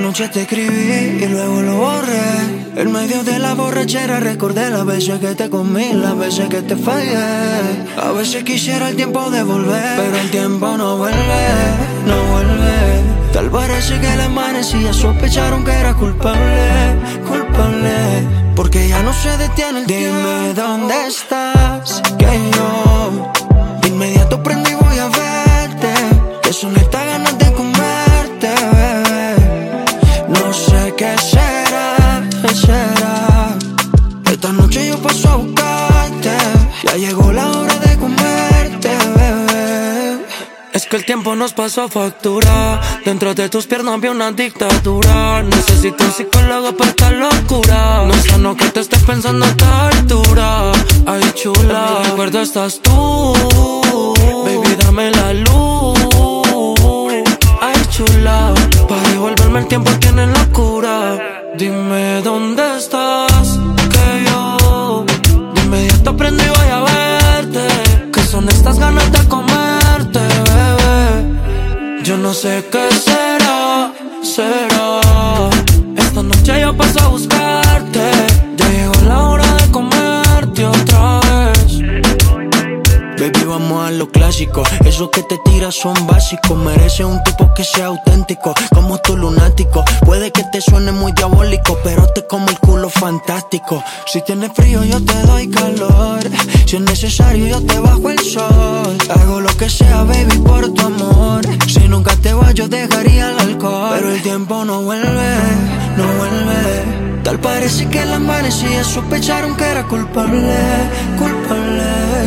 noche te escribí y luego lo borré. En medio de la borrachera recordé las veces que te comí, las veces que te fallé. A veces quisiera el tiempo devolver, pero el tiempo no vuelve, no vuelve. Tal parece que la amanecía sospecharon que era culpable, culpable. Porque ya no se detiene el tiempo. Dime dónde estás, que yo de inmediato prendo y voy a verte. Que son estas ganas de comerte, bebé. No sé qué será, qué será. Esta noche yo paso a buscarte. Ya llegó la hora de comerte, bebé. Es que el tiempo nos pasó factura. Dentro de tus piernas vi una dictadura. Necesito un psicólogo para esta locura. No es sano que te estés pensando a esta altura. Ay, chula, en mi recuerdo estás tú. Baby, dame la luz. Ay, chula, para devolverme el tiempo tienes locura. Dime dónde estás, que yo de inmediato prendo y voy a verte. Que son estas ganas de comerte, bebé. Yo no sé qué será, será. Esta noche yo paso a buscarte. Ya llegó la hora de comerte otra vez. Baby, vamos a lo clásico. Esos que te tiras son básicos. Mereces un tipo que sea auténtico, como tu lunático. Puede que te suene muy diabólico, pero te como el culo fantástico. Si tienes frío yo te doy calor. Si es necesario yo te bajo el sol. Hago lo que sea, baby, por tu amor. Si nunca te vas yo dejaría el alcohol. Pero el tiempo no vuelve, no vuelve. Tal parece que la amanecía sospecharon que era culpable, culpable.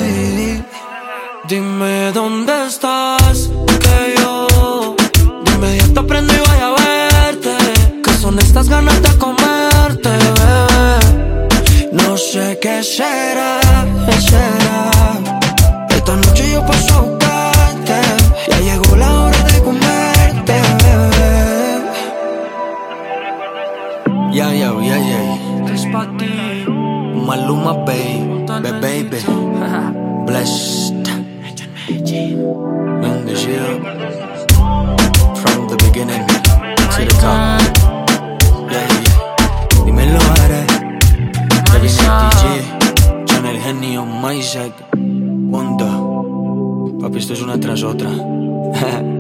Dime dónde estás, que yo de inmediato prendo y voy a verte. Que son estas ganas de comerte, bebé. No sé qué será, qué será. Esta noche yo paso a buscarte. Ya llegó la hora de comerte, bebé. Ya, es pa' ti. Maluma, baby, baby. Blessed. In the shit. From the beginning to the top. Yeah. Dímelo, Ara. DJ. John el genio, Isaac. Onda. Papi, esto es una tras otra.